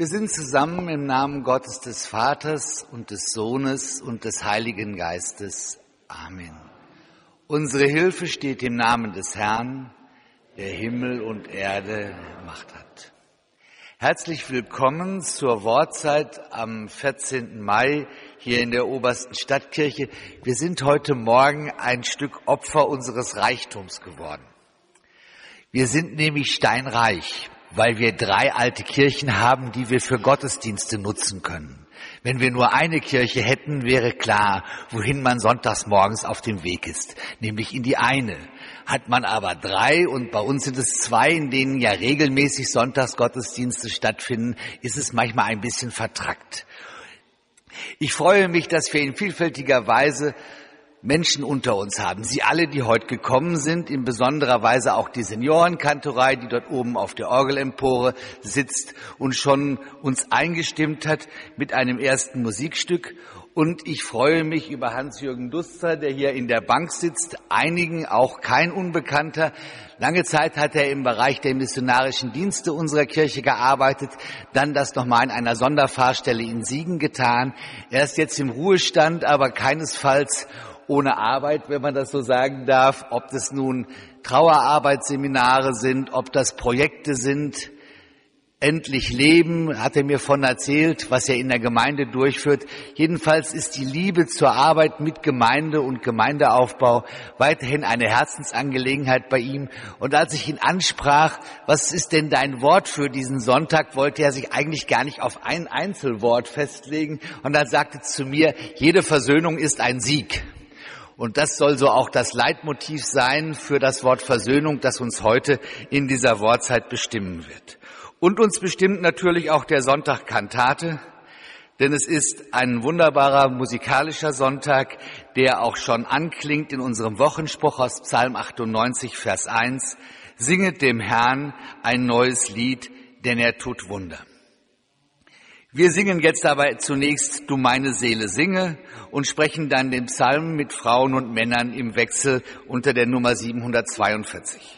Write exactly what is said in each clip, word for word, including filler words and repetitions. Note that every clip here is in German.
Wir sind zusammen im Namen Gottes des Vaters und des Sohnes und des Heiligen Geistes. Amen. Unsere Hilfe steht im Namen des Herrn, der Himmel und Erde Macht hat. Herzlich willkommen zur Wortzeit am vierzehnten Mai hier in der Obersten Stadtkirche. Wir sind heute Morgen ein Stück Opfer unseres Reichtums geworden. Wir sind nämlich steinreich, weil wir drei alte Kirchen haben, die wir für Gottesdienste nutzen können. Wenn wir nur eine Kirche hätten, wäre klar, wohin man sonntags morgens auf dem Weg ist, nämlich in die eine. Hat man aber drei und bei uns sind es zwei, in denen ja regelmäßig Sonntagsgottesdienste stattfinden, ist es manchmal ein bisschen vertrackt. Ich freue mich, dass wir in vielfältiger Weise Menschen unter uns haben. Sie alle, die heute gekommen sind, in besonderer Weise auch die Seniorenkantorei, die dort oben auf der Orgelempore sitzt und schon uns eingestimmt hat mit einem ersten Musikstück. Und ich freue mich über Hans-Jürgen Duster, der hier in der Bank sitzt, einigen auch kein Unbekannter. Lange Zeit hat er im Bereich der missionarischen Dienste unserer Kirche gearbeitet, dann das nochmal in einer Sonderfahrstelle in Siegen getan. Er ist jetzt im Ruhestand, aber keinesfalls ohne Arbeit, wenn man das so sagen darf, ob das nun Trauerarbeitsseminare sind, ob das Projekte sind. Endlich Leben, hat er mir von erzählt, was er in der Gemeinde durchführt. Jedenfalls ist die Liebe zur Arbeit mit Gemeinde und Gemeindeaufbau weiterhin eine Herzensangelegenheit bei ihm. Und als ich ihn ansprach, was ist denn dein Wort für diesen Sonntag, wollte er sich eigentlich gar nicht auf ein Einzelwort festlegen. Und dann sagte zu mir, jede Versöhnung ist ein Sieg. Und das soll so auch das Leitmotiv sein für das Wort Versöhnung, das uns heute in dieser Wortzeit bestimmen wird. Und uns bestimmt natürlich auch der Sonntag Kantate, denn es ist ein wunderbarer musikalischer Sonntag, der auch schon anklingt in unserem Wochenspruch aus Psalm achtundneunzig, Vers eins. Singet dem Herrn ein neues Lied, denn er tut Wunder. Wir singen jetzt aber zunächst Du meine Seele singe und sprechen dann den Psalm mit Frauen und Männern im Wechsel unter der Nummer siebenhundertzweiundvierzig.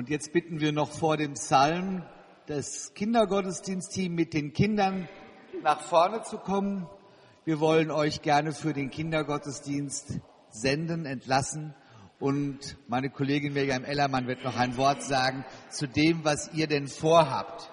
Und jetzt bitten wir noch vor dem Psalm das Kindergottesdienstteam mit den Kindern nach vorne zu kommen. Wir wollen euch gerne für den Kindergottesdienst senden, entlassen. Und meine Kollegin Miriam Ellermann wird noch ein Wort sagen zu dem, was ihr denn vorhabt.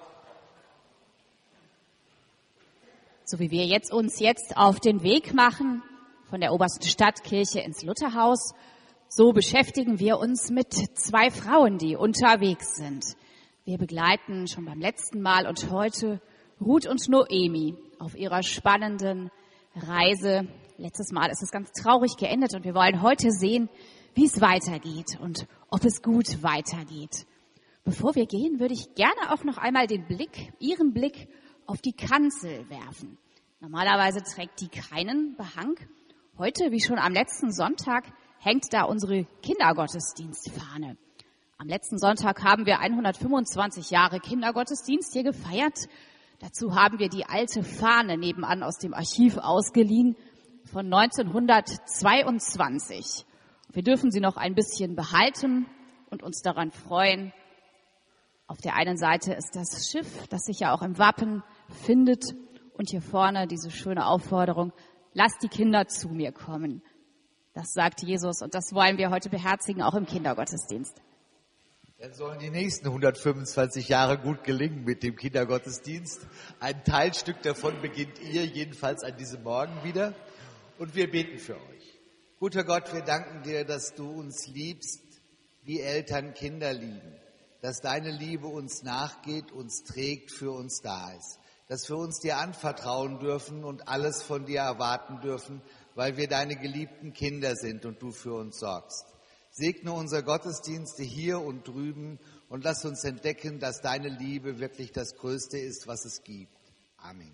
So wie wir jetzt uns jetzt auf den Weg machen von der Obersten Stadtkirche ins Lutherhaus, so beschäftigen wir uns mit zwei Frauen, die unterwegs sind. Wir begleiten schon beim letzten Mal und heute Ruth und Noemi auf ihrer spannenden Reise. Letztes Mal ist es ganz traurig geendet und wir wollen heute sehen, wie es weitergeht und ob es gut weitergeht. Bevor wir gehen, würde ich gerne auch noch einmal den Blick, Ihren Blick auf die Kanzel werfen. Normalerweise trägt die keinen Behang. Heute, wie schon am letzten Sonntag, hängt da unsere Kindergottesdienstfahne. Am letzten Sonntag haben wir hundertfünfundzwanzig Jahre Kindergottesdienst hier gefeiert. Dazu haben wir die alte Fahne nebenan aus dem Archiv ausgeliehen von neunzehnhundertzweiundzwanzig. Wir dürfen sie noch ein bisschen behalten und uns daran freuen. Auf der einen Seite ist das Schiff, das sich ja auch im Wappen findet. Und hier vorne diese schöne Aufforderung, lasst die Kinder zu mir kommen. Das sagt Jesus und das wollen wir heute beherzigen, auch im Kindergottesdienst. Dann sollen die nächsten hundertfünfundzwanzig Jahre gut gelingen mit dem Kindergottesdienst. Ein Teilstück davon beginnt ihr, jedenfalls an diesem Morgen wieder. Und wir beten für euch. Guter Gott, wir danken dir, dass du uns liebst, wie Eltern Kinder lieben. Dass deine Liebe uns nachgeht, uns trägt, für uns da ist. Dass wir uns dir anvertrauen dürfen und alles von dir erwarten dürfen, weil wir deine geliebten Kinder sind und du für uns sorgst. Segne unsere Gottesdienste hier und drüben und lass uns entdecken, dass deine Liebe wirklich das Größte ist, was es gibt. Amen.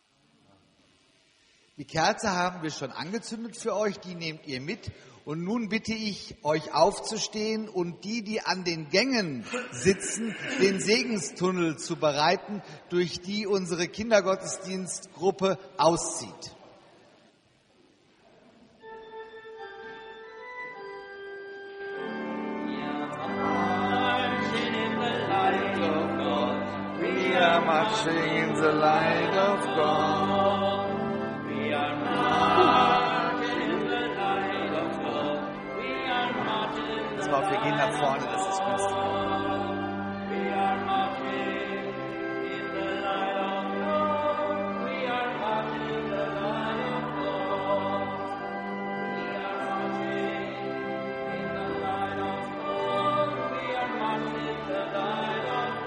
Die Kerze haben wir schon angezündet für euch, die nehmt ihr mit. Und nun bitte ich, euch aufzustehen und die, die an den Gängen sitzen, den Segenstunnel zu bereiten, durch die unsere Kindergottesdienstgruppe auszieht. We are marching in the light of God. We are marching in the light of God. We are marching. Das war, wir gehen nach vorne, das ist günstig. We are marching in the light of God. We are marching in the light of God. We are marching in the light of God. We are marching in the light of God.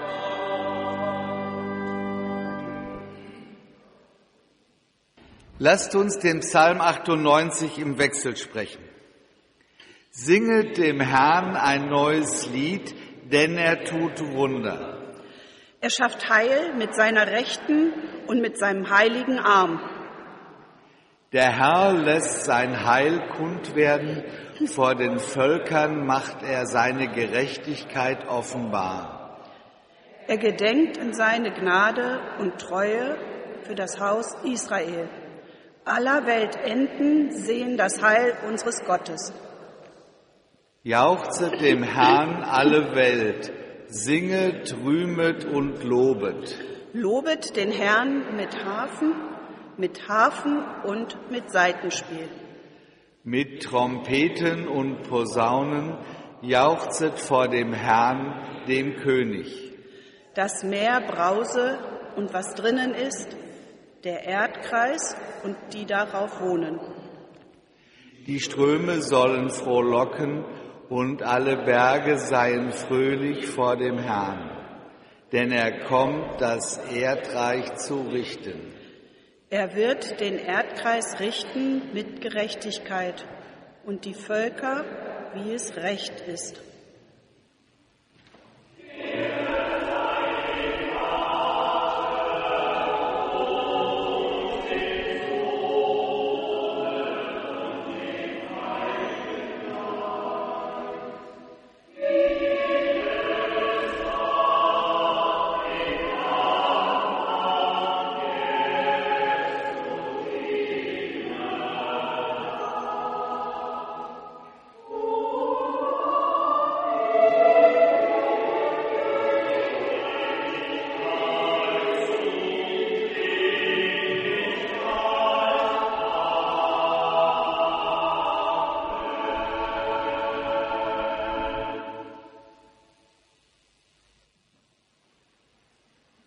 Lasst uns den Psalm achtundneunzig im Wechsel sprechen. Singet dem Herrn ein neues Lied, denn er tut Wunder. Er schafft Heil mit seiner Rechten und mit seinem heiligen Arm. Der Herr lässt sein Heil kund werden, vor den Völkern macht er seine Gerechtigkeit offenbar. Er gedenkt in seine Gnade und Treue für das Haus Israel. Aller Weltenden sehen das Heil unseres Gottes. Jauchzet dem Herrn alle Welt, singet, rühmet und lobet. Lobet den Herrn mit Harfen, mit Harfen und mit Saitenspiel. Mit Trompeten und Posaunen jauchzet vor dem Herrn, dem König. Das Meer brause und was drinnen ist, der Erdkreis und die darauf wohnen. Die Ströme sollen frohlocken und alle Berge seien fröhlich vor dem Herrn, denn er kommt, das Erdreich zu richten. Er wird den Erdkreis richten mit Gerechtigkeit und die Völker, wie es recht ist.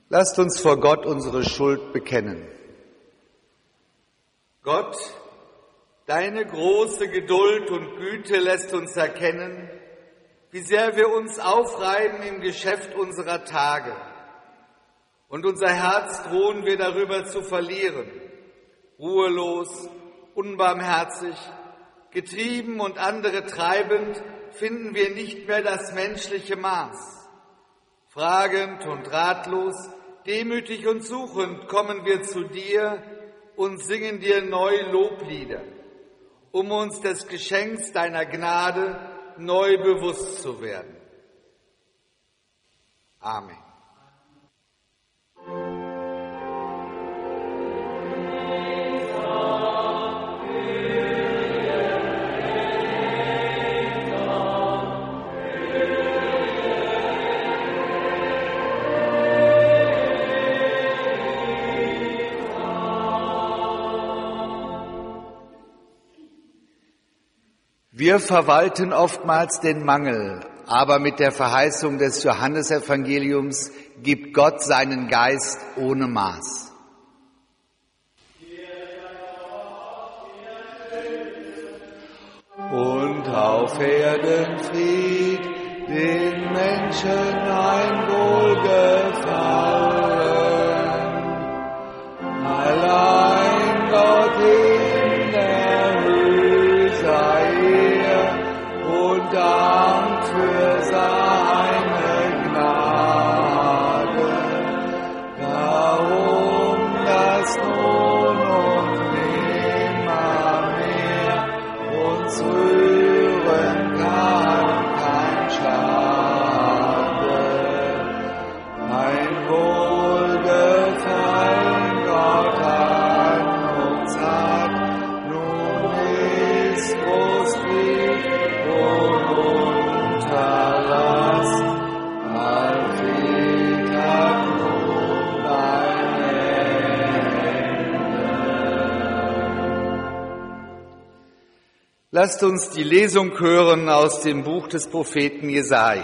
Lasst uns vor Gott unsere Schuld bekennen. Gott, deine große Geduld und Güte lässt uns erkennen, wie sehr wir uns aufreiben im Geschäft unserer Tage. Und unser Herz drohen wir darüber zu verlieren, ruhelos, unbarmherzig, getrieben und andere treibend, finden wir nicht mehr das menschliche Maß. Fragend und ratlos, demütig und suchend kommen wir zu dir und singen dir neu Loblieder, um uns des Geschenks deiner Gnade neu bewusst zu werden. Amen. Wir verwalten oftmals den Mangel, aber mit der Verheißung des Johannesevangeliums gibt Gott seinen Geist ohne Maß. Und auf Erden Fried, den Menschen ein Wohlgefallen. Allein Gott in der Höhe sei und Dank für seine Gnade. Darum lass nun und nimmermehr uns rühren kann kein Schade. Ein Wohlgefallen Gott an uns hat, nun ist groß Fried und Unterlass, Alfred hat nun ein Ende. Lasst uns die Lesung hören aus dem Buch des Propheten Jesaja.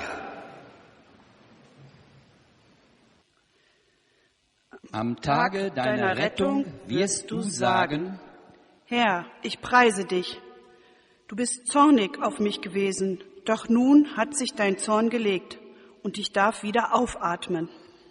Am Tage deiner Rettung wirst du sagen: Herr, ich preise dich. Du bist zornig auf mich gewesen, doch nun hat sich dein Zorn gelegt und ich darf wieder aufatmen.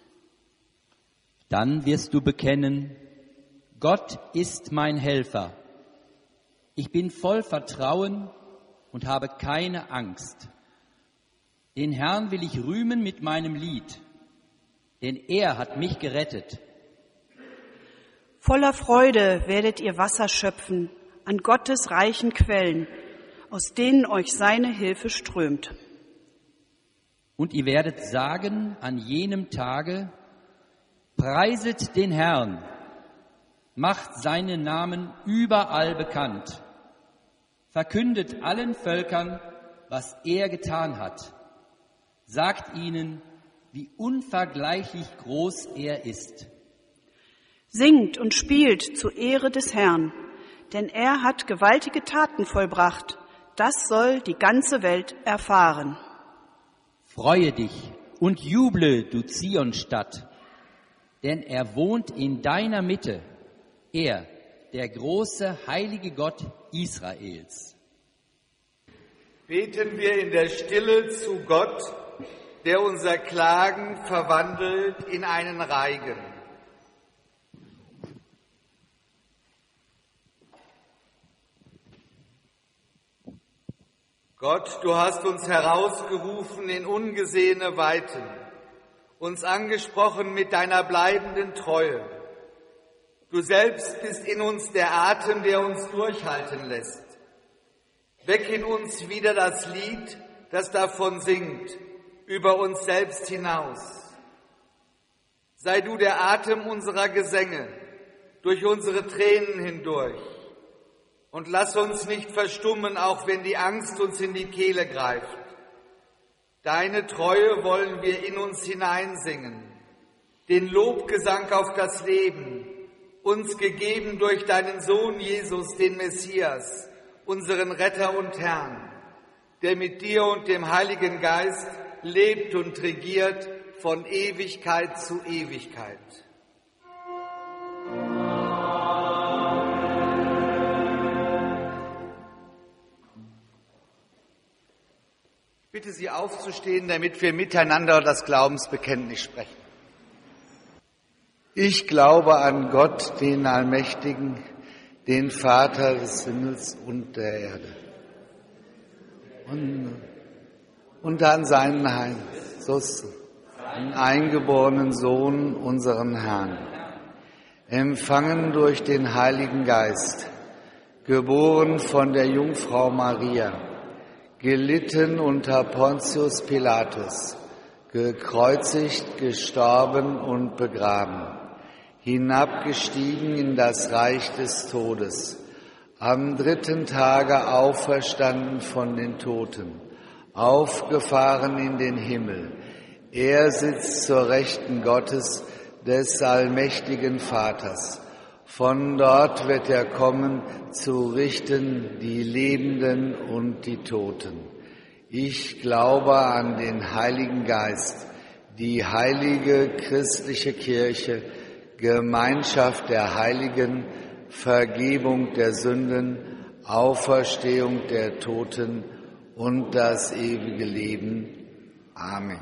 Dann wirst du bekennen: Gott ist mein Helfer. Ich bin voll Vertrauen und habe keine Angst. Den Herrn will ich rühmen mit meinem Lied, denn er hat mich gerettet. Voller Freude werdet ihr Wasser schöpfen an Gottes reichen Quellen, aus denen euch seine Hilfe strömt. Und ihr werdet sagen an jenem Tage: Preiset den Herrn, macht seinen Namen überall bekannt, verkündet allen Völkern, was er getan hat, sagt ihnen, wie unvergleichlich groß er ist. Singt und spielt zur Ehre des Herrn, denn er hat gewaltige Taten vollbracht. Das soll die ganze Welt erfahren. Freue dich und juble, du Zionstadt, denn er wohnt in deiner Mitte, er, der große, heilige Gott Israels. Beten wir in der Stille zu Gott, der unser Klagen verwandelt in einen Reigen. Gott, du hast uns herausgerufen in ungesehene Weiten, uns angesprochen mit deiner bleibenden Treue. Du selbst bist in uns der Atem, der uns durchhalten lässt. Weck in uns wieder das Lied, das davon singt, über uns selbst hinaus. Sei du der Atem unserer Gesänge, durch unsere Tränen hindurch. Und lass uns nicht verstummen, auch wenn die Angst uns in die Kehle greift. Deine Treue wollen wir in uns hineinsingen, den Lobgesang auf das Leben, uns gegeben durch deinen Sohn Jesus, den Messias, unseren Retter und Herrn, der mit dir und dem Heiligen Geist lebt und regiert von Ewigkeit zu Ewigkeit. Ich bitte Sie aufzustehen, damit wir miteinander das Glaubensbekenntnis sprechen. Ich glaube an Gott, den Allmächtigen, den Vater des Himmels und der Erde. Und, und an seinen Heiligen, den eingeborenen Sohn, unseren Herrn, empfangen durch den Heiligen Geist, geboren von der Jungfrau Maria, gelitten unter Pontius Pilatus, gekreuzigt, gestorben und begraben, hinabgestiegen in das Reich des Todes, am dritten Tage auferstanden von den Toten, aufgefahren in den Himmel. Er sitzt zur Rechten Gottes, des allmächtigen Vaters. Von dort wird er kommen, zu richten die Lebenden und die Toten. Ich glaube an den Heiligen Geist, die heilige christliche Kirche, Gemeinschaft der Heiligen, Vergebung der Sünden, Auferstehung der Toten und das ewige Leben. Amen.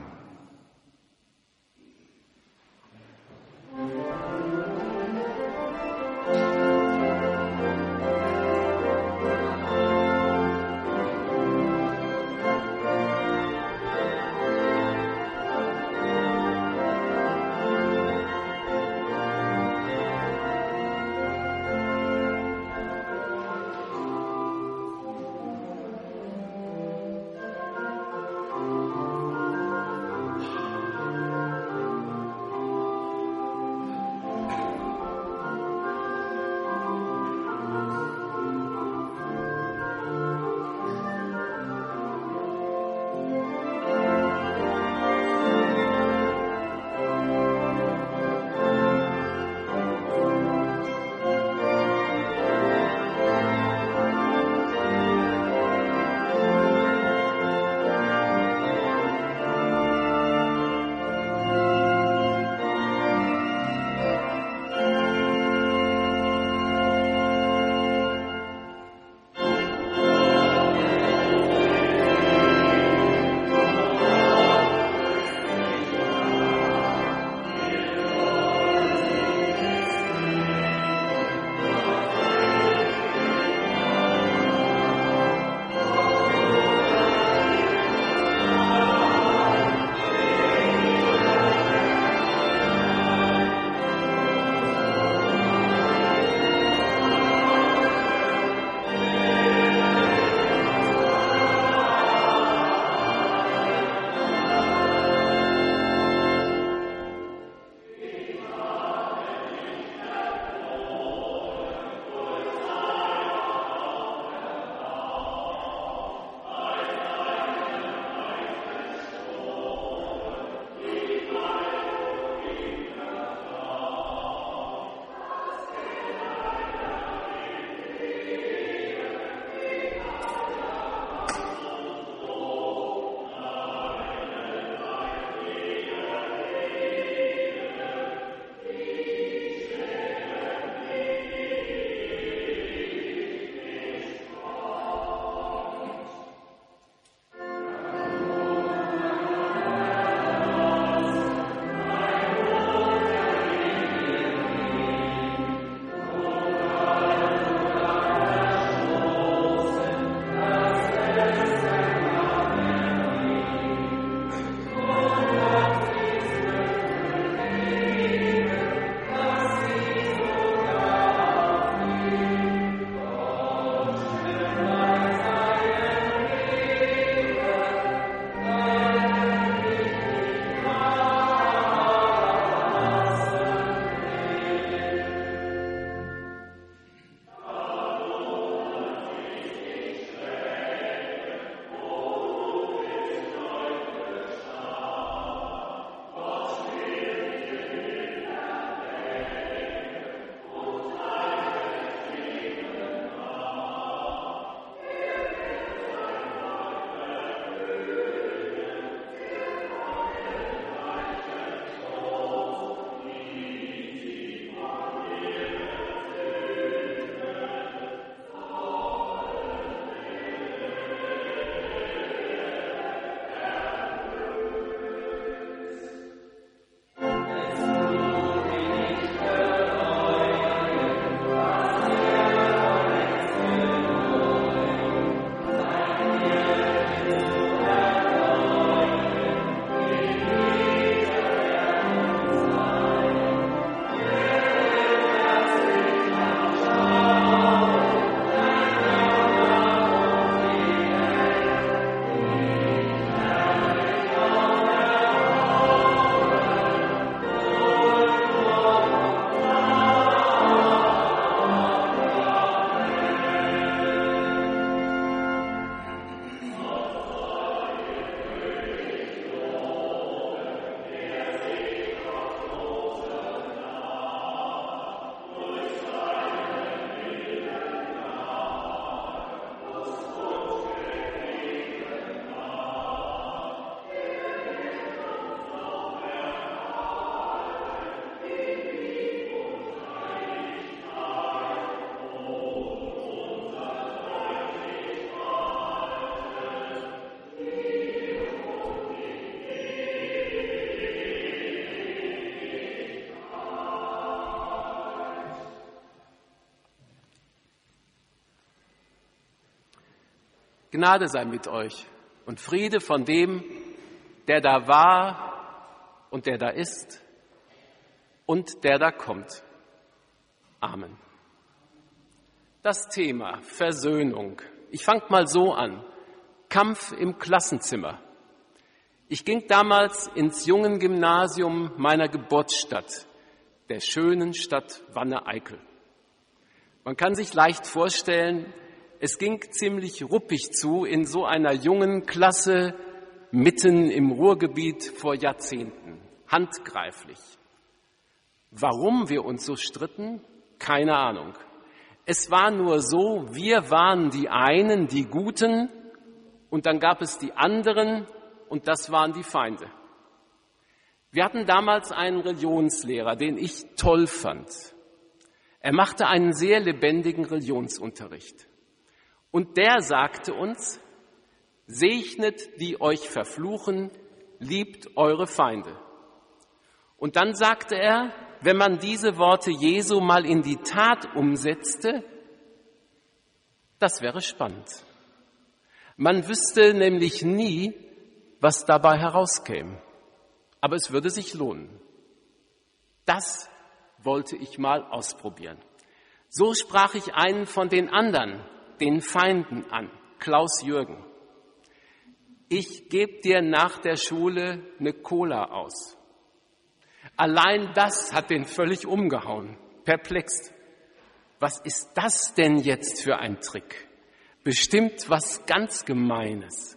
Gnade sei mit euch und Friede von dem, der da war und der da ist und der da kommt. Amen. Das Thema Versöhnung. Ich fange mal so an. Kampf im Klassenzimmer. Ich ging damals ins Jungengymnasium meiner Geburtsstadt, der schönen Stadt Wanne-Eickel. Man kann sich leicht vorstellen, es ging ziemlich ruppig zu in so einer jungen Klasse mitten im Ruhrgebiet vor Jahrzehnten, handgreiflich. Warum wir uns so stritten? Keine Ahnung. Es war nur so, wir waren die einen, die Guten, und dann gab es die anderen, und das waren die Feinde. Wir hatten damals einen Religionslehrer, den ich toll fand. Er machte einen sehr lebendigen Religionsunterricht. Und der sagte uns, segnet, die euch verfluchen, liebt eure Feinde. Und dann sagte er, wenn man diese Worte Jesu mal in die Tat umsetzte, das wäre spannend. Man wüsste nämlich nie, was dabei herauskäme. Aber es würde sich lohnen. Das wollte ich mal ausprobieren. So sprach ich einen von den anderen, den Feinden an, Klaus Jürgen. Ich gebe dir nach der Schule eine Cola aus. Allein das hat den völlig umgehauen, perplex. Was ist das denn jetzt für ein Trick? Bestimmt was ganz Gemeines.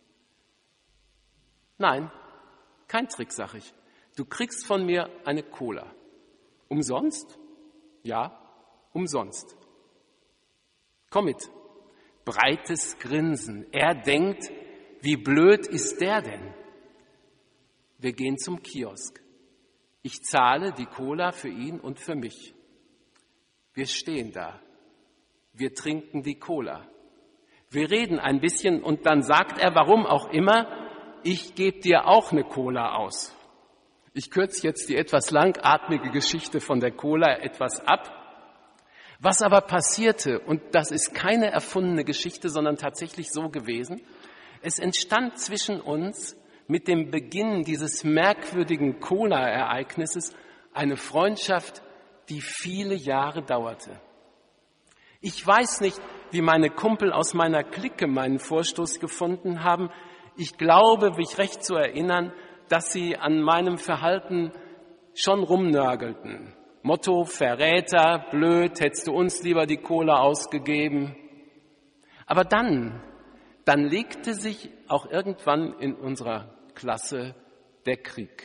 Nein, kein Trick, sag ich. Du kriegst von mir eine Cola. Umsonst? Ja, umsonst. Komm mit. Breites Grinsen. Er denkt, wie blöd ist der denn? Wir gehen zum Kiosk. Ich zahle die Cola für ihn und für mich. Wir stehen da. Wir trinken die Cola. Wir reden ein bisschen und dann sagt er, warum auch immer, ich gebe dir auch eine Cola aus. Ich kürze jetzt die etwas langatmige Geschichte von der Cola etwas ab. Was aber passierte, und das ist keine erfundene Geschichte, sondern tatsächlich so gewesen, es entstand zwischen uns mit dem Beginn dieses merkwürdigen Cola-Ereignisses eine Freundschaft, die viele Jahre dauerte. Ich weiß nicht, wie meine Kumpel aus meiner Clique meinen Vorstoß gefunden haben. Ich glaube, mich recht zu erinnern, dass sie an meinem Verhalten schon rumnörgelten. Motto, Verräter, blöd, hättest du uns lieber die Cola ausgegeben. Aber dann, dann legte sich auch irgendwann in unserer Klasse der Krieg.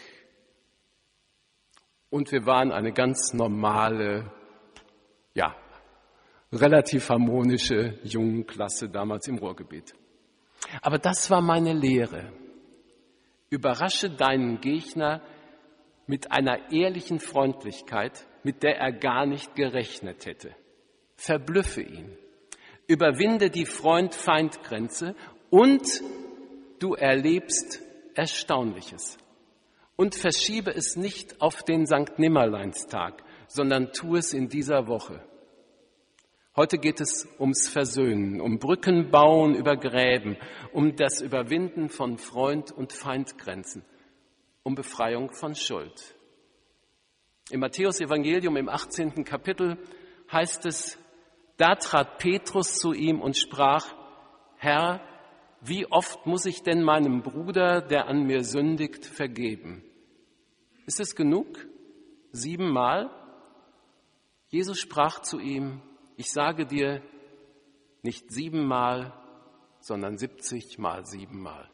Und wir waren eine ganz normale, ja, relativ harmonische Jungenklasse damals im Ruhrgebiet. Aber das war meine Lehre. Überrasche deinen Gegner mit einer ehrlichen Freundlichkeit, mit der er gar nicht gerechnet hätte. Verblüffe ihn. Überwinde die Freund-Feind-Grenze und du erlebst Erstaunliches. Und verschiebe es nicht auf den Sankt Nimmerleinstag, sondern tu es in dieser Woche. Heute geht es ums Versöhnen, um Brücken bauen über Gräben, um das Überwinden von Freund- und Feindgrenzen, um Befreiung von Schuld. Im Matthäus-Evangelium im achtzehnten Kapitel heißt es, da trat Petrus zu ihm und sprach, Herr, wie oft muss ich denn meinem Bruder, der an mir sündigt, vergeben? Ist es genug? Siebenmal? Jesus sprach zu ihm, ich sage dir, nicht siebenmal, sondern siebzigmal siebenmal.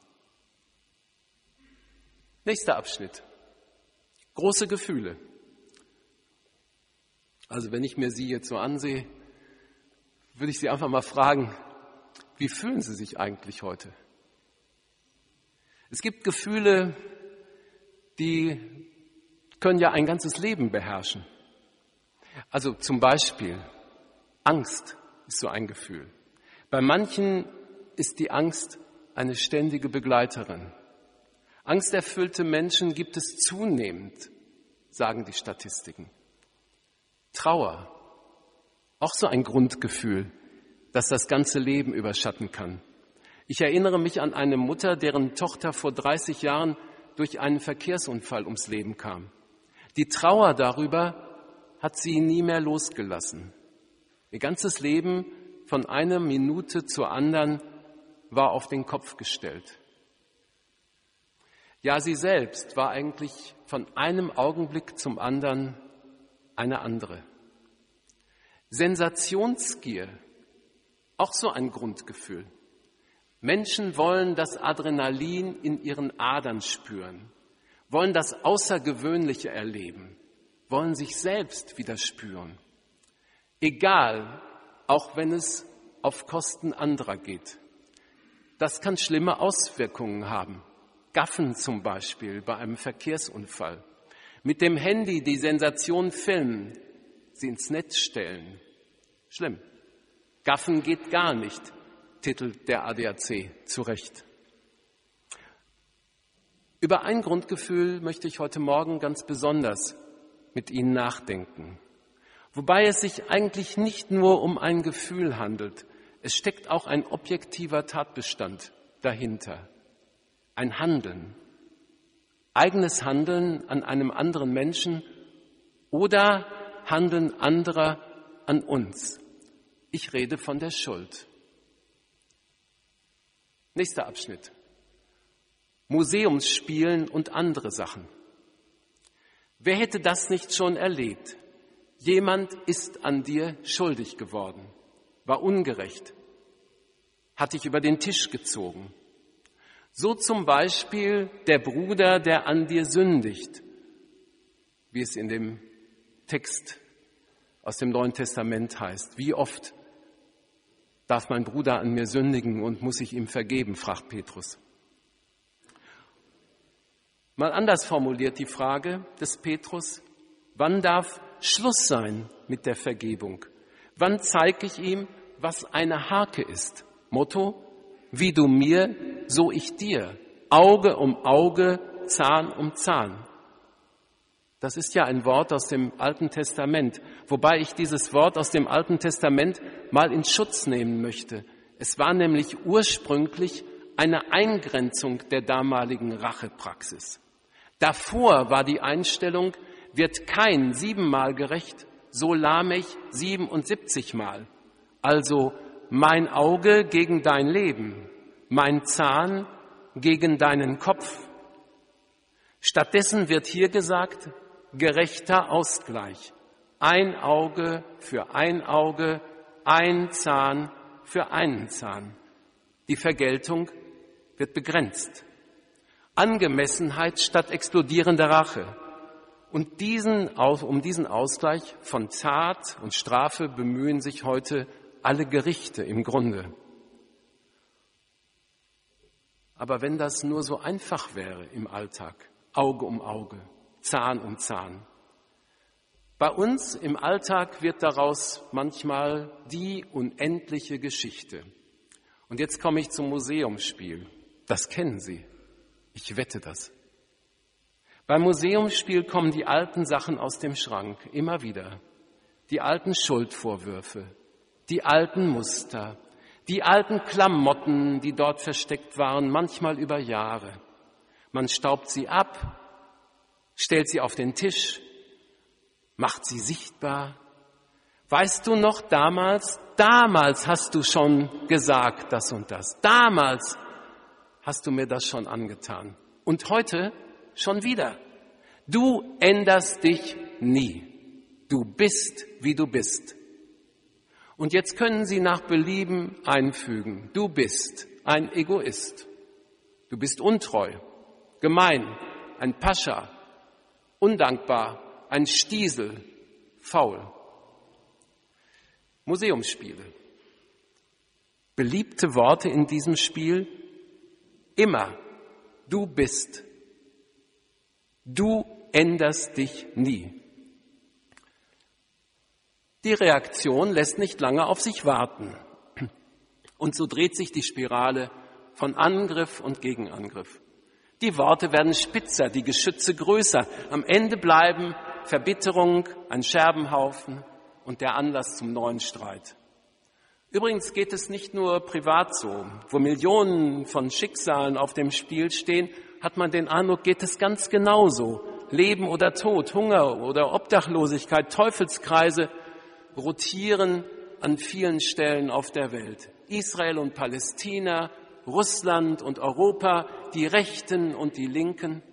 Nächster Abschnitt. Große Gefühle. Also wenn ich mir Sie jetzt so ansehe, würde ich Sie einfach mal fragen, wie fühlen Sie sich eigentlich heute? Es gibt Gefühle, die können ja ein ganzes Leben beherrschen. Also zum Beispiel Angst ist so ein Gefühl. Bei manchen ist die Angst eine ständige Begleiterin. Angsterfüllte Menschen gibt es zunehmend, sagen die Statistiken. Trauer, auch so ein Grundgefühl, das das ganze Leben überschatten kann. Ich erinnere mich an eine Mutter, deren Tochter vor dreißig Jahren durch einen Verkehrsunfall ums Leben kam. Die Trauer darüber hat sie nie mehr losgelassen. Ihr ganzes Leben von einer Minute zur anderen war auf den Kopf gestellt. Ja, sie selbst war eigentlich von einem Augenblick zum anderen eine andere. Sensationsgier, auch so ein Grundgefühl. Menschen wollen das Adrenalin in ihren Adern spüren, wollen das Außergewöhnliche erleben, wollen sich selbst wieder spüren. Egal, auch wenn es auf Kosten anderer geht. Das kann schlimme Auswirkungen haben. Gaffen zum Beispiel bei einem Verkehrsunfall. Mit dem Handy die Sensation filmen, sie ins Netz stellen. Schlimm. Gaffen geht gar nicht, titelt der A D A C zu Recht. Über ein Grundgefühl möchte ich heute Morgen ganz besonders mit Ihnen nachdenken. Wobei es sich eigentlich nicht nur um ein Gefühl handelt. Es steckt auch ein objektiver Tatbestand dahinter. Ein Handeln. Eigenes Handeln an einem anderen Menschen oder Handeln anderer an uns. Ich rede von der Schuld. Nächster Abschnitt. Museumsspielen und andere Sachen. Wer hätte das nicht schon erlebt? Jemand ist an dir schuldig geworden, war ungerecht, hat dich über den Tisch gezogen. So zum Beispiel der Bruder, der an dir sündigt, wie es in dem Text aus dem Neuen Testament heißt. Wie oft darf mein Bruder an mir sündigen und muss ich ihm vergeben, fragt Petrus. Mal anders formuliert die Frage des Petrus, wann darf Schluss sein mit der Vergebung? Wann zeige ich ihm, was eine Hake ist? Motto, wie du mir, so ich dir. Auge um Auge, Zahn um Zahn. Das ist ja ein Wort aus dem Alten Testament, wobei ich dieses Wort aus dem Alten Testament mal in Schutz nehmen möchte. Es war nämlich ursprünglich eine Eingrenzung der damaligen Rachepraxis. Davor war die Einstellung, wird Kain siebenmal gerecht, so Lamech siebenundsiebzigmal. Also mein Auge gegen dein Leben, mein Zahn gegen deinen Kopf. Stattdessen wird hier gesagt, gerechter Ausgleich. Ein Auge für ein Auge, ein Zahn für einen Zahn. Die Vergeltung wird begrenzt. Angemessenheit statt explodierender Rache. Und diesen, um diesen Ausgleich von Tat und Strafe bemühen sich heute alle Gerichte im Grunde. Aber wenn das nur so einfach wäre im Alltag, Auge um Auge, Zahn um Zahn. Bei uns im Alltag wird daraus manchmal die unendliche Geschichte. Und jetzt komme ich zum Museumsspiel. Das kennen Sie. Ich wette das. Beim Museumsspiel kommen die alten Sachen aus dem Schrank, immer wieder. Die alten Schuldvorwürfe, die alten Muster, die alten Klamotten, die dort versteckt waren, manchmal über Jahre. Man staubt sie ab, stellt sie auf den Tisch, macht sie sichtbar. Weißt du noch damals, damals hast du schon gesagt das und das. Damals hast du mir das schon angetan. Und heute schon wieder. Du änderst dich nie. Du bist, wie du bist. Und jetzt können Sie nach Belieben einfügen. Du bist ein Egoist. Du bist untreu, gemein, ein Pascha, undankbar, ein Stiesel, faul. Museumsspiele. Beliebte Worte in diesem Spiel? Immer. Du bist. Du änderst dich nie. Die Reaktion lässt nicht lange auf sich warten. Und so dreht sich die Spirale von Angriff und Gegenangriff. Die Worte werden spitzer, die Geschütze größer. Am Ende bleiben Verbitterung, ein Scherbenhaufen und der Anlass zum neuen Streit. Übrigens geht es nicht nur privat so. Wo Millionen von Schicksalen auf dem Spiel stehen, hat man den Eindruck, geht es ganz genauso. Leben oder Tod, Hunger oder Obdachlosigkeit, Teufelskreise rotieren an vielen Stellen auf der Welt. Israel und Palästina, Russland und Europa, die Rechten und die Linken.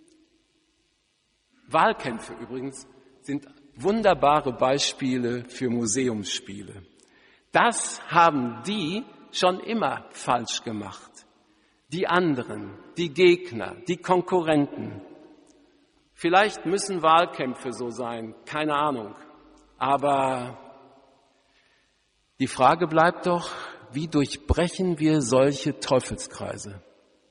Wahlkämpfe übrigens sind wunderbare Beispiele für Museumsspiele. Das haben die schon immer falsch gemacht. Die anderen, die Gegner, die Konkurrenten. Vielleicht müssen Wahlkämpfe so sein, keine Ahnung. Aber die Frage bleibt doch, wie durchbrechen wir solche Teufelskreise?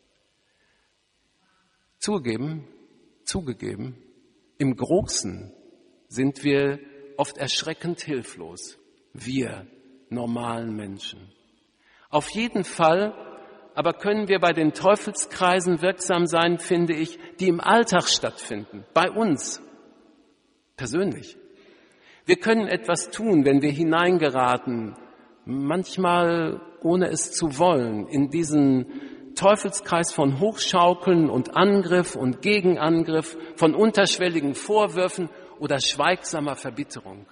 Zugegeben, zugegeben, im Großen sind wir oft erschreckend hilflos. Wir normalen Menschen. Auf jeden Fall aber können wir bei den Teufelskreisen wirksam sein, finde ich, die im Alltag stattfinden, bei uns persönlich. Wir können etwas tun, wenn wir hineingeraten, manchmal ohne es zu wollen, in diesen Teufelskreis von Hochschaukeln und Angriff und Gegenangriff, von unterschwelligen Vorwürfen oder schweigsamer Verbitterung.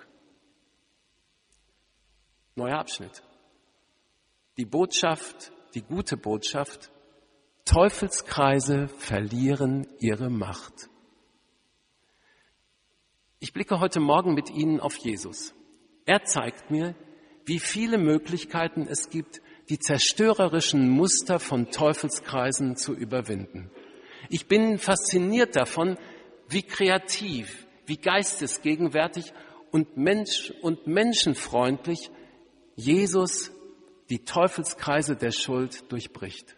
Neuer Abschnitt. Die Botschaft, die gute Botschaft, Teufelskreise verlieren ihre Macht. Ich blicke heute Morgen mit Ihnen auf Jesus. Er zeigt mir, wie viele Möglichkeiten es gibt, die zerstörerischen Muster von Teufelskreisen zu überwinden. Ich bin fasziniert davon, wie kreativ, wie geistesgegenwärtig und mensch- und menschenfreundlich Jesus die Teufelskreise der Schuld durchbricht.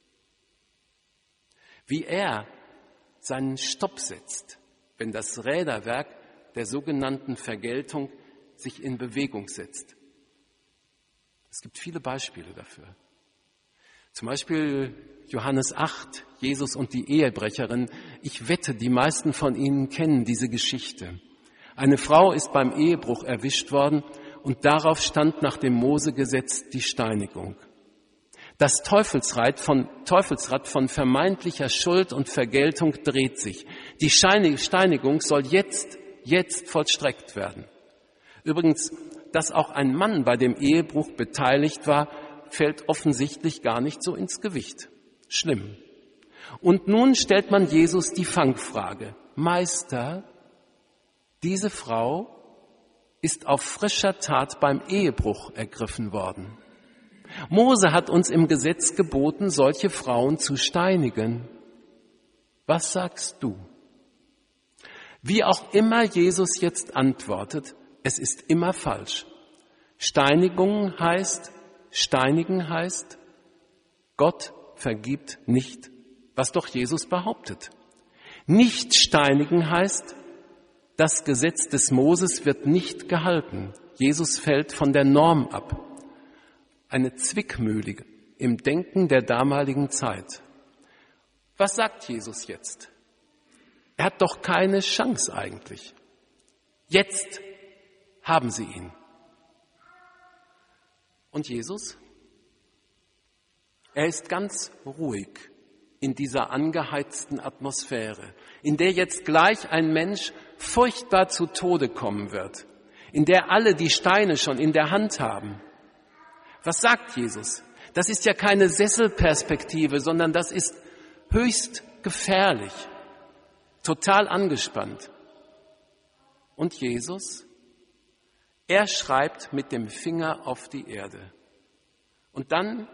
Wie er seinen Stopp setzt, wenn das Räderwerk der sogenannten Vergeltung sich in Bewegung setzt. Es gibt viele Beispiele dafür. Zum Beispiel Johannes acht, Jesus und die Ehebrecherin. Ich wette, die meisten von Ihnen kennen diese Geschichte. Eine Frau ist beim Ehebruch erwischt worden und darauf stand nach dem Mosegesetz die Steinigung. Das Teufelsrad von, Teufelsrad von vermeintlicher Schuld und Vergeltung dreht sich. Die Steinigung soll jetzt, jetzt vollstreckt werden. Übrigens, dass auch ein Mann bei dem Ehebruch beteiligt war, fällt offensichtlich gar nicht so ins Gewicht. Schlimm. Und nun stellt man Jesus die Fangfrage. Meister, diese Frau ist auf frischer Tat beim Ehebruch ergriffen worden. Mose hat uns im Gesetz geboten, solche Frauen zu steinigen. Was sagst du? Wie auch immer Jesus jetzt antwortet, es ist immer falsch. Steinigung heißt, steinigen heißt, Gott vergibt nicht, was doch Jesus behauptet. Nicht steinigen heißt, das Gesetz des Moses wird nicht gehalten. Jesus fällt von der Norm ab. Eine Zwickmühle im Denken der damaligen Zeit. Was sagt Jesus jetzt? Er hat doch keine Chance eigentlich. Jetzt haben sie ihn. Und Jesus? Er ist ganz ruhig in dieser angeheizten Atmosphäre, in der jetzt gleich ein Mensch furchtbar zu Tode kommen wird, in der alle die Steine schon in der Hand haben. Was sagt Jesus? Das ist ja keine Sesselperspektive, sondern das ist höchst gefährlich, total angespannt. Und Jesus? Er schreibt mit dem Finger auf die Erde. Und dann,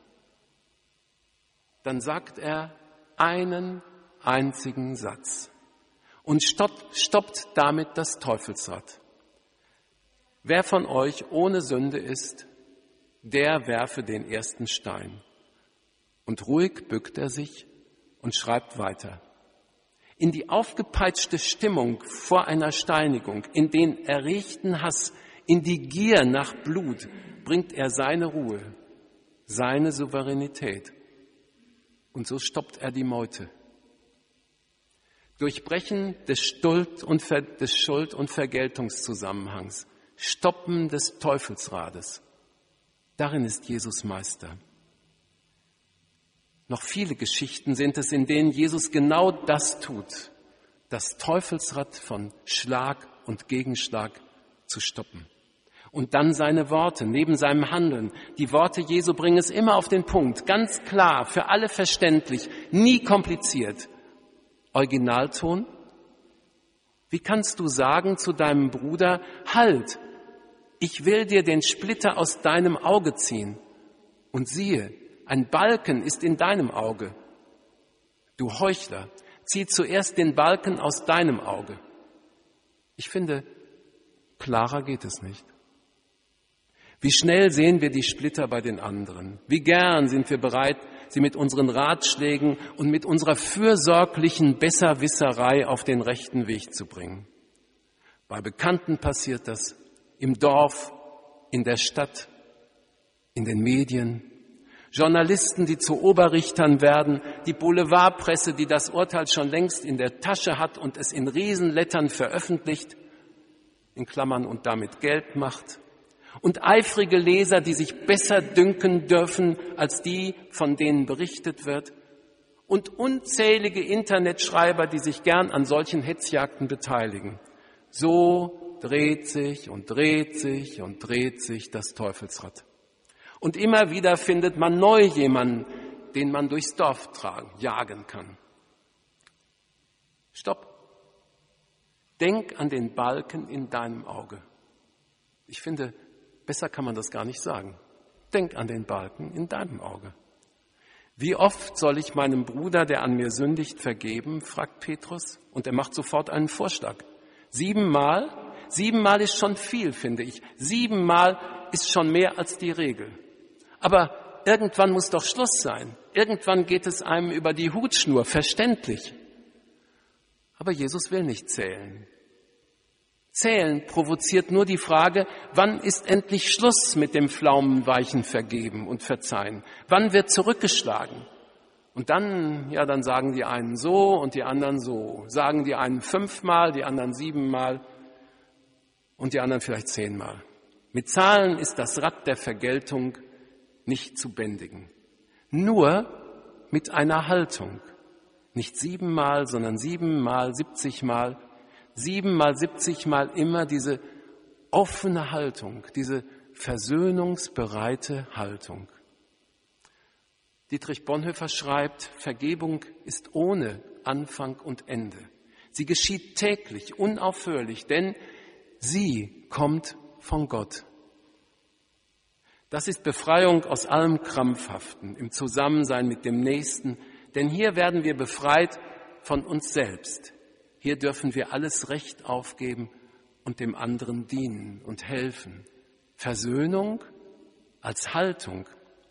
dann sagt er einen einzigen Satz und stoppt, stoppt damit das Teufelsrad. Wer von euch ohne Sünde ist, der werfe den ersten Stein. Und ruhig bückt er sich und schreibt weiter. In die aufgepeitschte Stimmung vor einer Steinigung, in den erregten Hass, in die Gier nach Blut bringt er seine Ruhe, seine Souveränität. Und so stoppt er die Meute. Durchbrechen des Schuld- und, Ver- des Schuld- und Vergeltungszusammenhangs, Stoppen des Teufelsrades. Darin ist Jesus Meister. Noch viele Geschichten sind es, in denen Jesus genau das tut, das Teufelsrad von Schlag und Gegenschlag zu stoppen. Und dann seine Worte neben seinem Handeln. Die Worte Jesu bringen es immer auf den Punkt, ganz klar, für alle verständlich, nie kompliziert. Originalton: Wie kannst du sagen zu deinem Bruder, halt, ich will dir den Splitter aus deinem Auge ziehen, und siehe, ein Balken ist in deinem Auge. Du Heuchler, zieh zuerst den Balken aus deinem Auge. Ich finde, klarer geht es nicht. Wie schnell sehen wir die Splitter bei den anderen? Wie gern sind wir bereit, sie mit unseren Ratschlägen und mit unserer fürsorglichen Besserwisserei auf den rechten Weg zu bringen? Bei Bekannten passiert das, im Dorf, in der Stadt, in den Medien. Journalisten, die zu Oberrichtern werden, die Boulevardpresse, die das Urteil schon längst in der Tasche hat und es in Riesenlettern veröffentlicht, in Klammern und damit Geld macht. Und eifrige Leser, die sich besser dünken dürfen als die, von denen berichtet wird. Und unzählige Internetschreiber, die sich gern an solchen Hetzjagden beteiligen. So dreht sich und dreht sich und dreht sich das Teufelsrad. Und immer wieder findet man neu jemanden, den man durchs Dorf tragen, jagen kann. Stopp. Denk an den Balken in deinem Auge. Ich finde, besser kann man das gar nicht sagen. Denk an den Balken in deinem Auge. Wie oft soll ich meinem Bruder, der an mir sündigt, vergeben, fragt Petrus. Und er macht sofort einen Vorschlag. Siebenmal? Siebenmal ist schon viel, finde ich. Siebenmal ist schon mehr als die Regel. Aber irgendwann muss doch Schluss sein. Irgendwann geht es einem über die Hutschnur, verständlich. Aber Jesus will nicht zählen. Zählen provoziert nur die Frage, wann ist endlich Schluss mit dem pflaumenweichen Vergeben und Verzeihen? Wann wird zurückgeschlagen? Und dann, ja, dann sagen die einen so und die anderen so. Sagen die einen fünfmal, die anderen siebenmal und die anderen vielleicht zehnmal. Mit Zahlen ist das Rad der Vergeltung nicht zu bändigen. Nur mit einer Haltung. Nicht siebenmal, sondern siebenmal, siebzigmal. Siebenmal, siebzigmal immer diese offene Haltung, diese versöhnungsbereite Haltung. Dietrich Bonhoeffer schreibt, Vergebung ist ohne Anfang und Ende. Sie geschieht täglich, unaufhörlich, denn sie kommt von Gott. Das ist Befreiung aus allem Krampfhaften, im Zusammensein mit dem Nächsten, denn hier werden wir befreit von uns selbst. Hier dürfen wir alles Recht aufgeben und dem anderen dienen und helfen. Versöhnung als Haltung.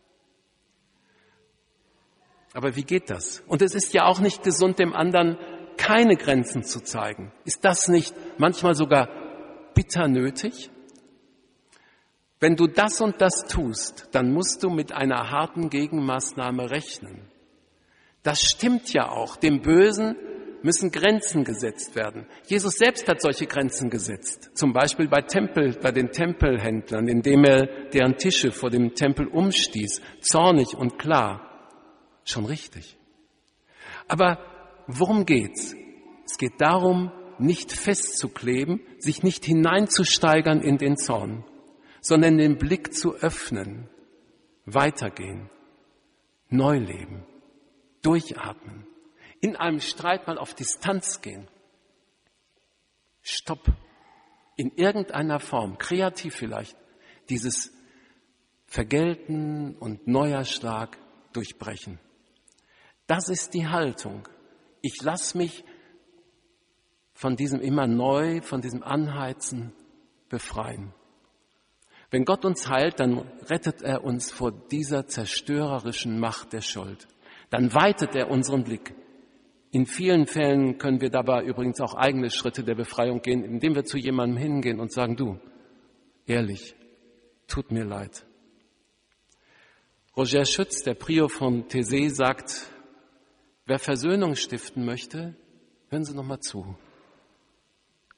Aber wie geht das? Und es ist ja auch nicht gesund, dem anderen keine Grenzen zu zeigen. Ist das nicht manchmal sogar bitter nötig? Wenn du das und das tust, dann musst du mit einer harten Gegenmaßnahme rechnen. Das stimmt ja auch. Dem Bösen müssen Grenzen gesetzt werden. Jesus selbst hat solche Grenzen gesetzt. Zum Beispiel bei Tempel, bei den Tempelhändlern, indem er deren Tische vor dem Tempel umstieß. Zornig und klar. Schon richtig. Aber worum geht's? Es geht darum, nicht festzukleben, sich nicht hineinzusteigern in den Zorn, sondern den Blick zu öffnen, weitergehen, neu leben, durchatmen, in einem Streit mal auf Distanz gehen. Stopp. In irgendeiner Form, kreativ vielleicht, dieses Vergelten und Neuerschlag durchbrechen. Das ist die Haltung. Ich lasse mich von diesem immer neu, von diesem Anheizen befreien. Wenn Gott uns heilt, dann rettet er uns vor dieser zerstörerischen Macht der Schuld. Dann weitet er unseren Blick. In vielen Fällen können wir dabei übrigens auch eigene Schritte der Befreiung gehen, indem wir zu jemandem hingehen und sagen, du, ehrlich, tut mir leid. Roger Schütz, der Prior von Taizé, sagt, wer Versöhnung stiften möchte, hören Sie noch mal zu.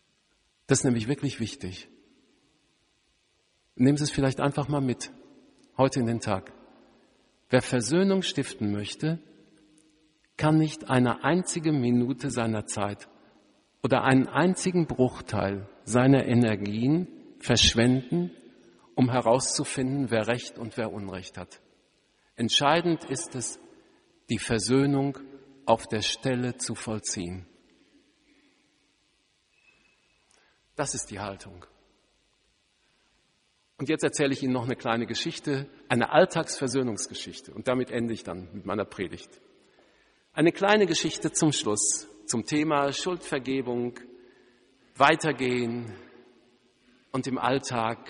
Das ist nämlich wirklich wichtig. Nehmen Sie es vielleicht einfach mal mit. heute in den Tag. Wer Versöhnung stiften möchte, kann nicht eine einzige Minute seiner Zeit oder einen einzigen Bruchteil seiner Energien verschwenden, um herauszufinden, wer Recht und wer Unrecht hat. Entscheidend ist es, die Versöhnung auf der Stelle zu vollziehen. Das ist die Haltung. Und jetzt erzähle ich Ihnen noch eine kleine Geschichte, eine Alltagsversöhnungsgeschichte. Und damit ende ich dann mit meiner Predigt. Eine kleine Geschichte zum Schluss, zum Thema Schuldvergebung, weitergehen und im Alltag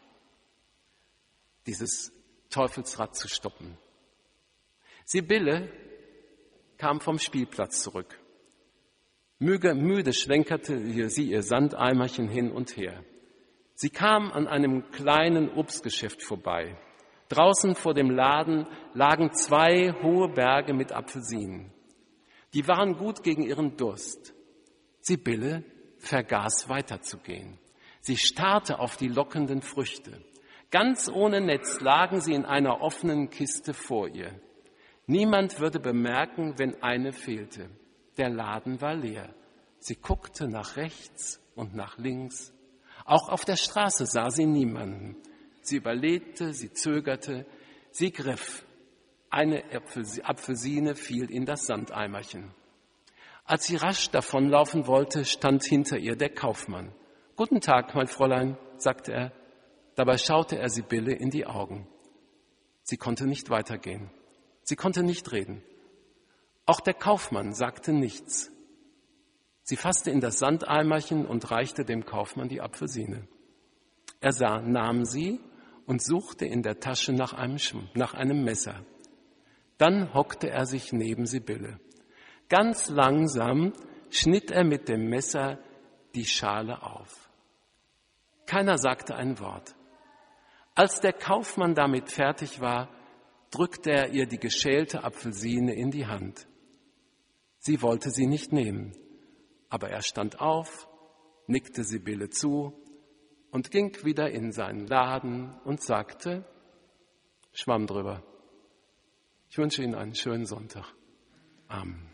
dieses Teufelsrad zu stoppen. Sibylle kam vom Spielplatz zurück. Müde, müde schwenkerte sie ihr Sandeimerchen hin und her. Sie kam an einem kleinen Obstgeschäft vorbei. Draußen vor dem Laden lagen zwei hohe Berge mit Apfelsinen. Die waren gut gegen ihren Durst. Sibylle vergaß weiterzugehen. Sie starrte auf die lockenden Früchte. Ganz ohne Netz lagen sie in einer offenen Kiste vor ihr. Niemand würde bemerken, wenn eine fehlte. Der Laden war leer. Sie guckte nach rechts und nach links. Auch auf der Straße sah sie niemanden. Sie überlegte, sie zögerte, sie griff. Eine Apfelsine fiel in das Sandeimerchen. Als sie rasch davonlaufen wollte, stand hinter ihr der Kaufmann. »Guten Tag, mein Fräulein«, sagte er. Dabei schaute er Sibylle in die Augen. Sie konnte nicht weitergehen. Sie konnte nicht reden. Auch der Kaufmann sagte nichts. Sie fasste in das Sandeimerchen und reichte dem Kaufmann die Apfelsine. Er sah, nahm sie und suchte in der Tasche nach einem, nach einem Messer. Dann hockte er sich neben Sibylle. Ganz langsam schnitt er mit dem Messer die Schale auf. Keiner sagte ein Wort. Als der Kaufmann damit fertig war, drückte er ihr die geschälte Apfelsine in die Hand. Sie wollte sie nicht nehmen, aber er stand auf, nickte Sibylle zu und ging wieder in seinen Laden und sagte, Schwamm drüber. Ich wünsche Ihnen einen schönen Sonntag. Amen.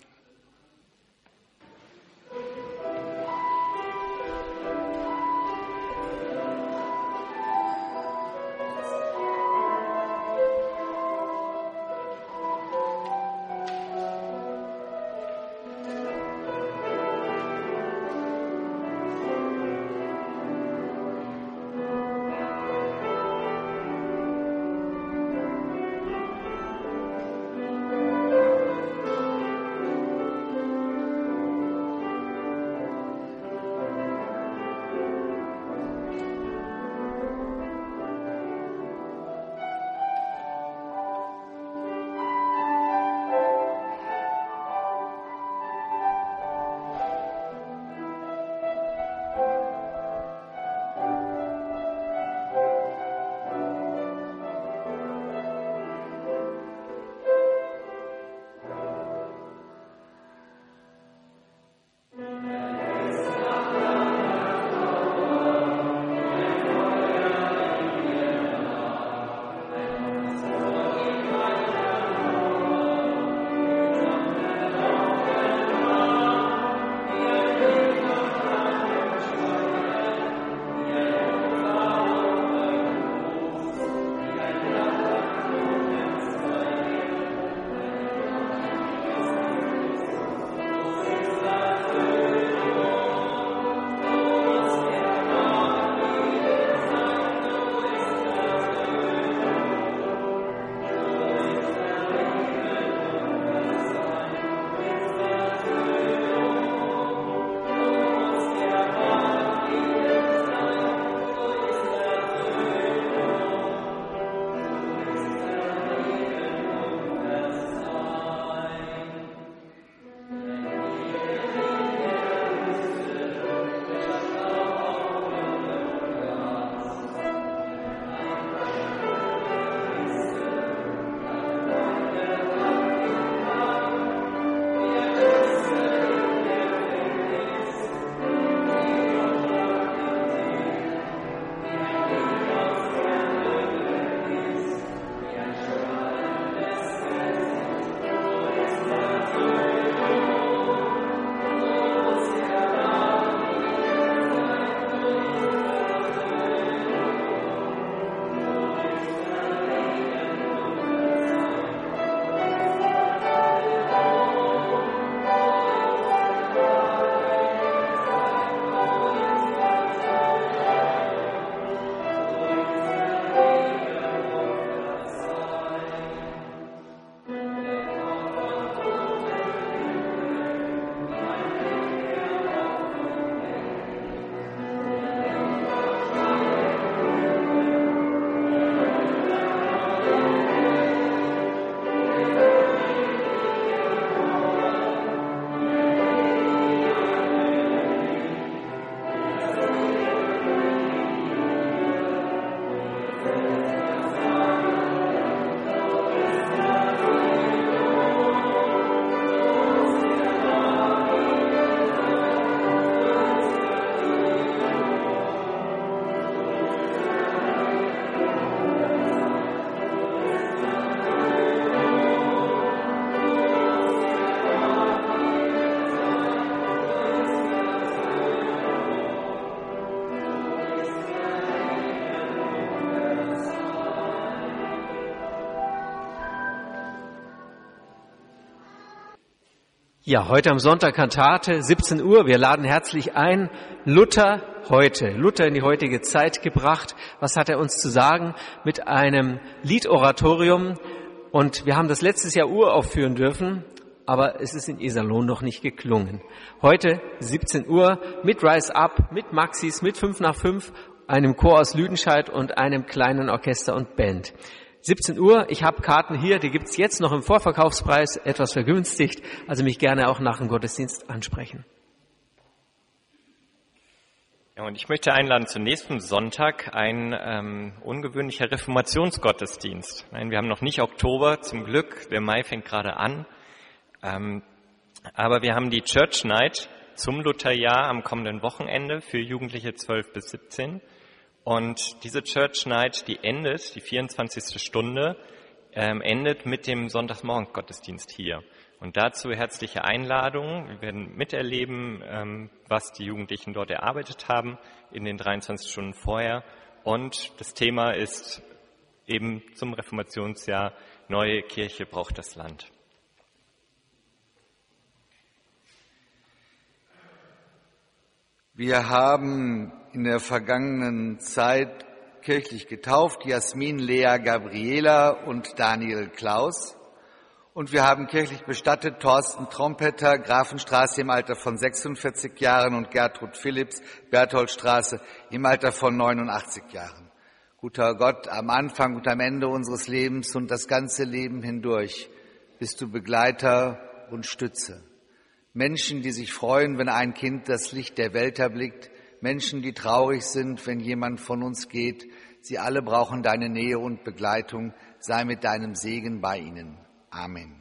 Ja, heute am Sonntag Kantate, siebzehn Uhr. Wir laden herzlich ein. Luther heute. Luther in die heutige Zeit gebracht. Was hat er uns zu sagen? Mit einem Liedoratorium. Und wir haben das letztes Jahr uraufführen dürfen, aber es ist in Iserlohn noch nicht geklungen. Heute siebzehn Uhr mit Rise Up, mit Maxis, mit fünf nach fünf, einem Chor aus Lüdenscheid und einem kleinen Orchester und Band. siebzehn Uhr, ich habe Karten hier, die gibt's jetzt noch im Vorverkaufspreis, etwas vergünstigt, also mich gerne auch nach dem Gottesdienst ansprechen. Ja, und ich möchte einladen zum nächsten Sonntag, ein ähm, ungewöhnlicher Reformationsgottesdienst. Nein, wir haben noch nicht Oktober, zum Glück, der Mai fängt gerade an, ähm, aber wir haben die Church Night zum Lutherjahr am kommenden Wochenende für Jugendliche zwölf bis siebzehn. Und diese Church Night, die endet, die vierundzwanzigste Stunde, ähm, endet mit dem Sonntagsmorgen-Gottesdienst hier. Und dazu herzliche Einladung. Wir werden miterleben, ähm, was die Jugendlichen dort erarbeitet haben in den dreiundzwanzig Stunden vorher. Und das Thema ist eben zum Reformationsjahr, neue Kirche braucht das Land. Wir haben in der vergangenen Zeit kirchlich getauft, Jasmin, Lea, Gabriela und Daniel Klaus. Und wir haben kirchlich bestattet Thorsten Trompeter, Grafenstraße im Alter von sechsundvierzig Jahren und Gertrud Philipps, Bertholdstraße im Alter von neunundachtzig Jahren. Guter Gott, am Anfang und am Ende unseres Lebens und das ganze Leben hindurch bist du Begleiter und Stütze. Menschen, die sich freuen, wenn ein Kind das Licht der Welt erblickt, Menschen, die traurig sind, wenn jemand von uns geht. Sie alle brauchen deine Nähe und Begleitung. Sei mit deinem Segen bei ihnen. Amen.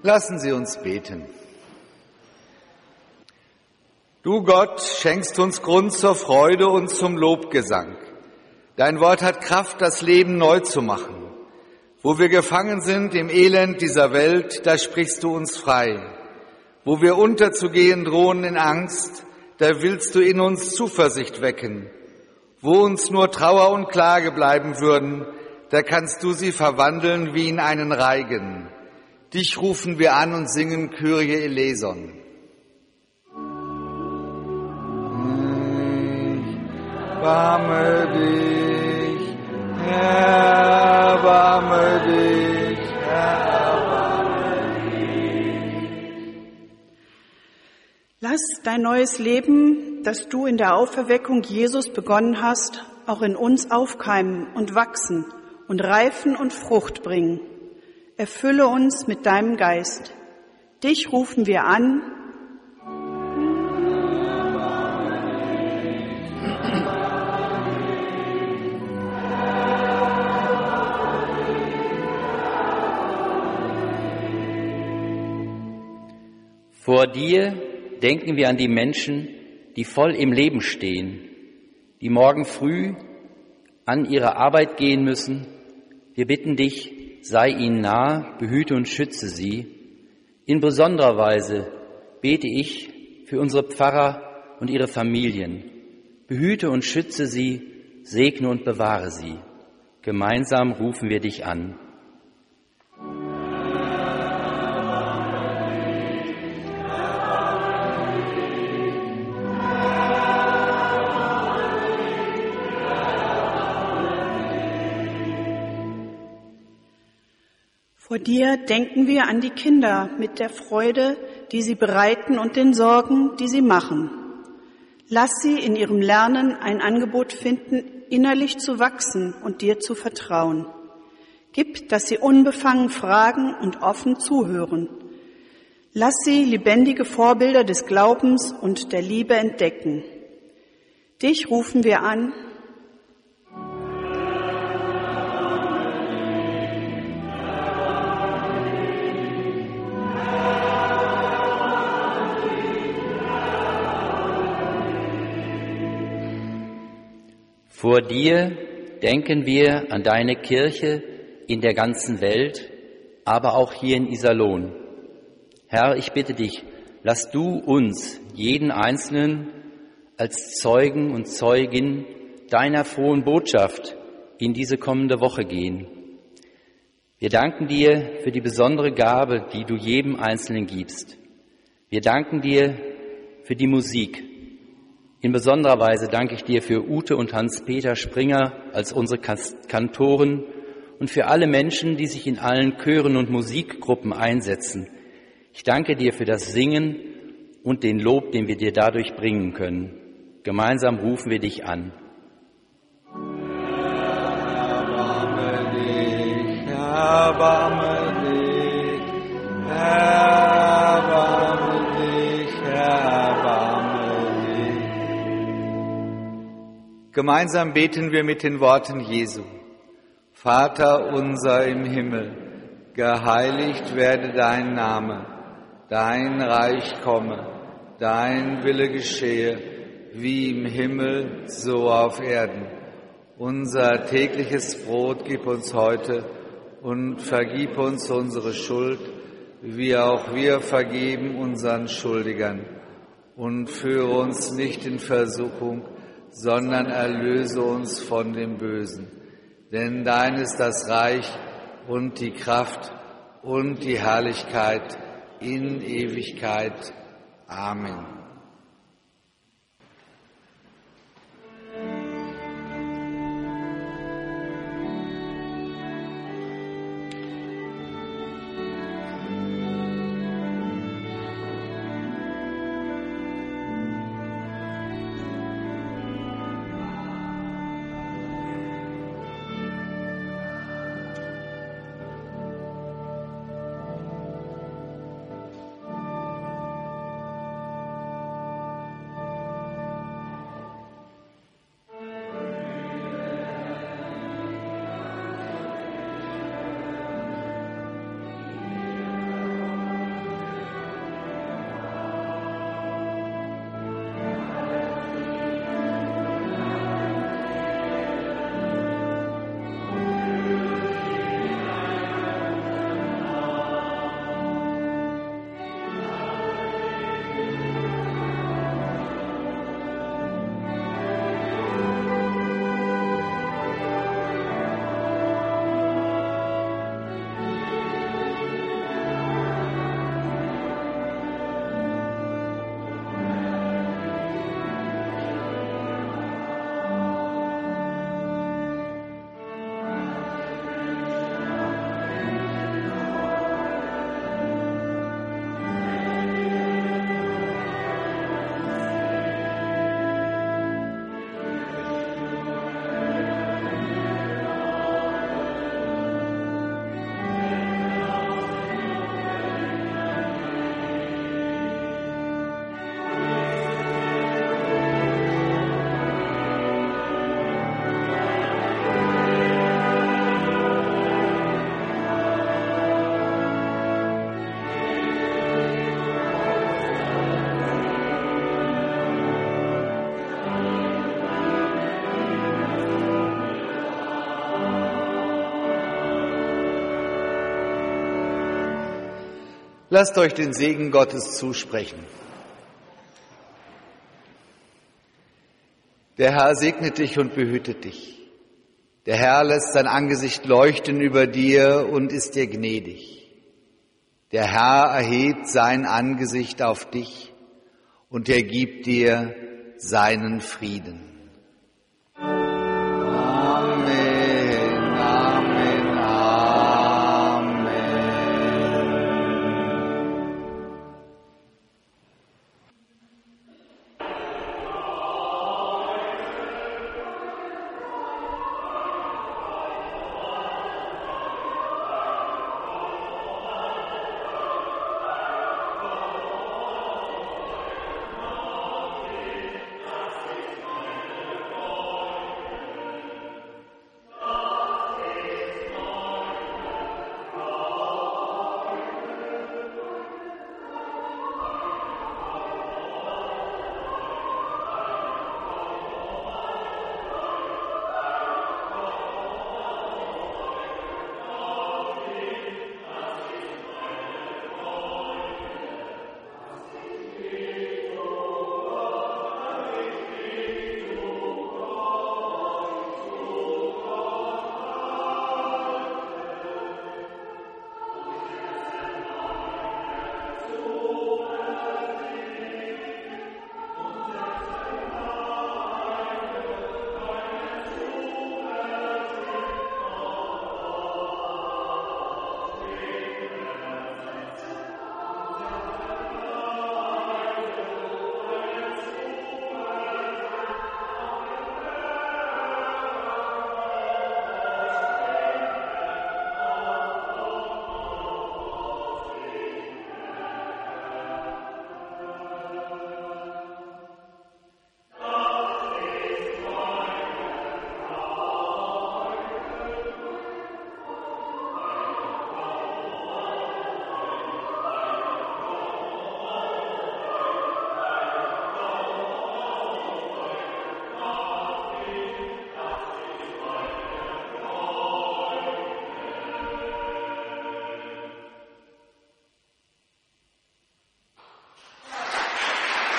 Lassen Sie uns beten. Du Gott schenkst uns Grund zur Freude und zum Lobgesang. Dein Wort hat Kraft, das Leben neu zu machen. Wo wir gefangen sind im Elend dieser Welt, da sprichst du uns frei. Wo wir unterzugehen drohen in Angst, da willst du in uns Zuversicht wecken. Wo uns nur Trauer und Klage bleiben würden, da kannst du sie verwandeln wie in einen Reigen. Dich rufen wir an und singen Kyrie eleison. Erbarme dich, erbarme dich, erbarme dich. Lass dein neues Leben, das du in der Auferweckung Jesus begonnen hast, auch in uns aufkeimen und wachsen und reifen und Frucht bringen. Erfülle uns mit deinem Geist. Dich rufen wir an. Vor dir denken wir an die Menschen, die voll im Leben stehen, die morgen früh an ihre Arbeit gehen müssen. Wir bitten dich, sei ihnen nah, behüte und schütze sie. In besonderer Weise bete ich für unsere Pfarrer und ihre Familien. Behüte und schütze sie, segne und bewahre sie. Gemeinsam rufen wir dich an. Vor dir denken wir an die Kinder mit der Freude, die sie bereiten und den Sorgen, die sie machen. Lass sie in ihrem Lernen ein Angebot finden, innerlich zu wachsen und dir zu vertrauen. Gib, dass sie unbefangen fragen und offen zuhören. Lass sie lebendige Vorbilder des Glaubens und der Liebe entdecken. Dich rufen wir an. Vor dir denken wir an deine Kirche in der ganzen Welt, aber auch hier in Iserlohn. Herr, ich bitte dich, lass du uns, jeden Einzelnen, als Zeugen und Zeugin deiner frohen Botschaft in diese kommende Woche gehen. Wir danken dir für die besondere Gabe, die du jedem Einzelnen gibst. Wir danken dir für die Musik. In besonderer Weise danke ich dir für Ute und Hans-Peter Springer als unsere Kantoren und für alle Menschen, die sich in allen Chören und Musikgruppen einsetzen. Ich danke dir für das Singen und den Lob, den wir dir dadurch bringen können. Gemeinsam rufen wir dich an. Erbarme dich, erbarme dich, erbarme dich, erbarme dich. Gemeinsam beten wir mit den Worten Jesu. Vater unser im Himmel, geheiligt werde dein Name, dein Reich komme, dein Wille geschehe, wie im Himmel, so auf Erden. Unser tägliches Brot gib uns heute und vergib uns unsere Schuld, wie auch wir vergeben unseren Schuldigern. Und führe uns nicht in Versuchung, sondern erlöse uns von dem Bösen. Denn dein ist das Reich und die Kraft und die Herrlichkeit in Ewigkeit. Amen. Lasst euch den Segen Gottes zusprechen. Der Herr segnet dich und behütet dich. Der Herr lässt sein Angesicht leuchten über dir und ist dir gnädig. Der Herr erhebt sein Angesicht auf dich und er gibt dir seinen Frieden. Amen, Amen, Amen.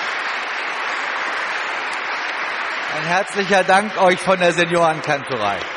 Ein herzlicher Dank euch von der Seniorenkantorei.